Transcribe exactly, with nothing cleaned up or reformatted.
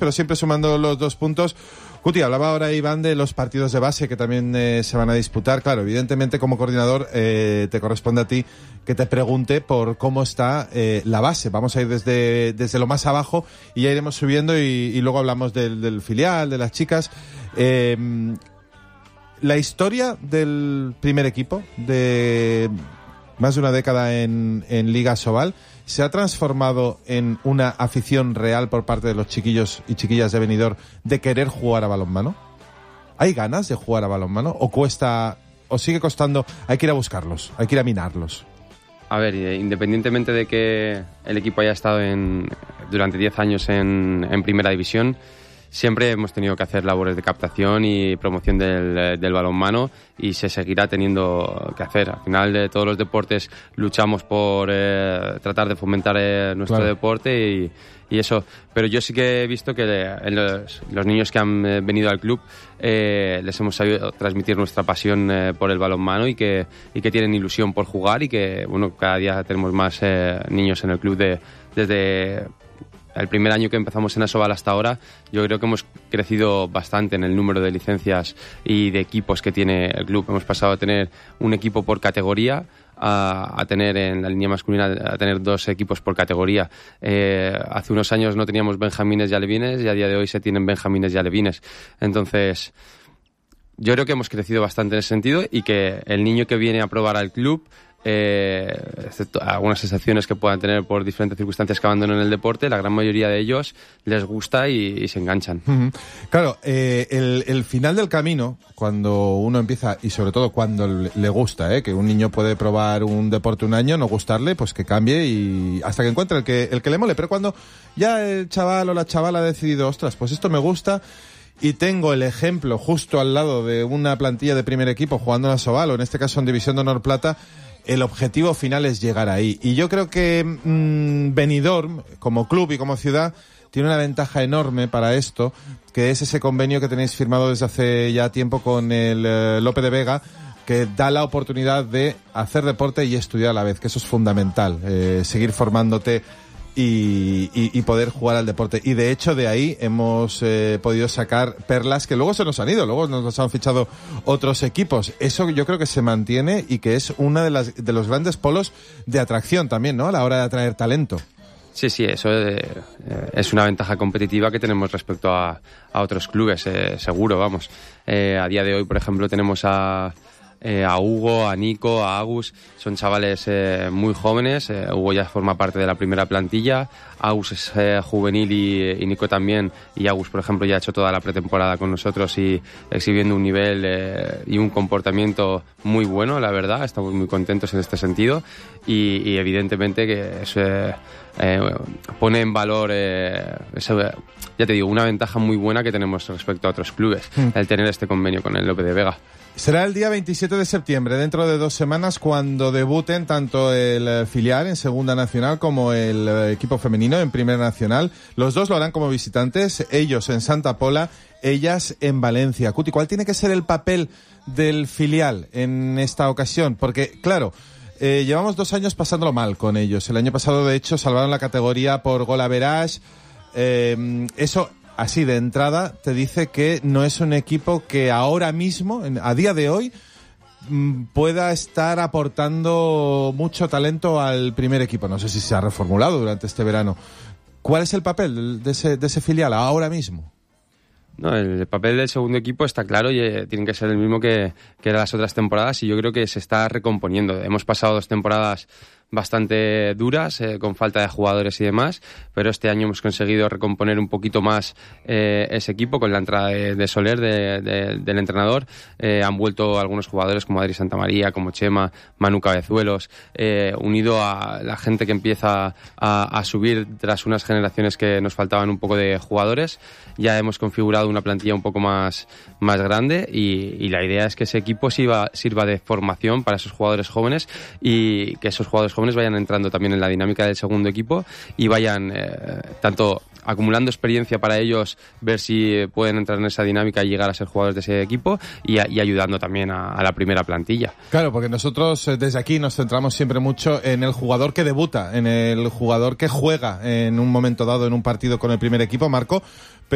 pero siempre sumando los dos puntos. Cuti, hablaba ahora Iván de los partidos de base que también eh, se van a disputar. Claro, evidentemente como coordinador eh, te corresponde a ti que te pregunte por cómo está eh, la base. Vamos a ir desde, desde lo más abajo y ya iremos subiendo y, y luego hablamos del, del filial, de las chicas. Eh, la historia del primer equipo de más de una década en, en Liga Sobal se ha transformado en una afición real por parte de los chiquillos y chiquillas de Benidorm de querer jugar a balonmano. ¿Hay ganas de jugar a balonmano o cuesta, o sigue costando, hay que ir a buscarlos, hay que ir a minarlos? A ver, independientemente de que el equipo haya estado en, durante diez años en, en primera división, siempre hemos tenido que hacer labores de captación y promoción del, del balonmano y se seguirá teniendo que hacer. Al final de todos los deportes luchamos por eh, tratar de fomentar eh, nuestro claro. deporte y, y eso. Pero yo sí que he visto que en los, los niños que han venido al club eh, les hemos sabido transmitir nuestra pasión eh, por el balonmano y que, y que tienen ilusión por jugar y que bueno, cada día tenemos más eh, niños en el club de, desde... El primer año que empezamos en Asobal hasta ahora, yo creo que hemos crecido bastante en el número de licencias y de equipos que tiene el club. Hemos pasado a tener un equipo por categoría a, a tener en la línea masculina a tener dos equipos por categoría. Eh, hace unos años no teníamos benjamines y alevines y a día de hoy se tienen benjamines y alevines. Entonces, yo creo que hemos crecido bastante en ese sentido y que el niño que viene a probar al club, Eh, excepto algunas excepciones que puedan tener por diferentes circunstancias que abandonan el deporte, la gran mayoría de ellos les gusta y, y se enganchan. Uh-huh. Claro, eh, el, el final del camino, cuando uno empieza, y sobre todo cuando le, le gusta, eh, que un niño puede probar un deporte un año, no gustarle, pues que cambie y hasta que encuentre el que, el que le mole, pero cuando ya el chaval o la chavala ha decidido, ostras, pues esto me gusta, y tengo el ejemplo justo al lado de una plantilla de primer equipo jugando en Asobal, o en este caso en División de Honor Plata, el objetivo final es llegar ahí. Y yo creo que mmm, Benidorm, como club y como ciudad, tiene una ventaja enorme para esto, que es ese convenio que tenéis firmado desde hace ya tiempo con el eh, Lope de Vega, que da la oportunidad de hacer deporte y estudiar a la vez, que eso es fundamental, eh, seguir formándote y, y, y poder jugar al deporte. Y de hecho de ahí hemos eh, podido sacar perlas que luego se nos han ido, luego nos han fichado otros equipos. Eso yo creo que se mantiene y que es una de las de los grandes polos de atracción también, ¿no? A la hora de atraer talento. Sí, sí, eso eh, es una ventaja competitiva que tenemos respecto a, a otros clubes, eh, seguro, vamos. Eh, a día de hoy, por ejemplo, tenemos a... Eh, a Hugo, a Nico, a Agus, son chavales eh, muy jóvenes. eh, Hugo ya forma parte de la primera plantilla, Agus es eh, juvenil y, y Nico también, y Agus, por ejemplo, ya ha hecho toda la pretemporada con nosotros y exhibiendo un nivel eh, y un comportamiento muy bueno, la verdad, estamos muy contentos en este sentido y, y evidentemente que eso eh, eh, pone en valor eh, eso, ya te digo, una ventaja muy buena que tenemos respecto a otros clubes, mm. el tener este convenio con el Lope de Vega. Será el día veintisiete de septiembre, dentro de dos semanas, cuando debuten tanto el filial en Segunda Nacional como el equipo femenino en Primera Nacional. Los dos lo harán como visitantes, ellos en Santa Pola, ellas en Valencia. Cuti, ¿cuál tiene que ser el papel del filial en esta ocasión? Porque, claro, eh, llevamos dos años pasándolo mal con ellos. El año pasado, de hecho, salvaron la categoría por gol average. Eh, eso... Así de entrada te dice que no es un equipo que ahora mismo, a día de hoy, pueda estar aportando mucho talento al primer equipo. No sé si se ha reformulado durante este verano. ¿Cuál es el papel de ese, de ese filial ahora mismo? No, el papel del segundo equipo está claro y eh, tiene que ser el mismo que, que las otras temporadas y yo creo que se está recomponiendo. Hemos pasado dos temporadas bastante duras, eh, con falta de jugadores y demás, pero este año hemos conseguido recomponer un poquito más eh, ese equipo con la entrada de, de Soler, de, de, del entrenador. Eh, han vuelto algunos jugadores como Adri Santamaría, como Chema, Manu Cabezuelos, eh, unido a la gente que empieza a, a subir tras unas generaciones que nos faltaban un poco de jugadores. Ya hemos configurado una plantilla un poco más, más grande y, y la idea es que ese equipo sirva, sirva de formación para esos jugadores jóvenes y que esos jugadores jóvenes vayan entrando también en la dinámica del segundo equipo y vayan eh, tanto acumulando experiencia para ellos, ver si pueden entrar en esa dinámica y llegar a ser jugadores de ese equipo y, a, y ayudando también a, a la primera plantilla. Claro, porque nosotros eh, desde aquí nos centramos siempre mucho en el jugador que debuta, en el jugador que juega en un momento dado en un partido con el primer equipo, Marco.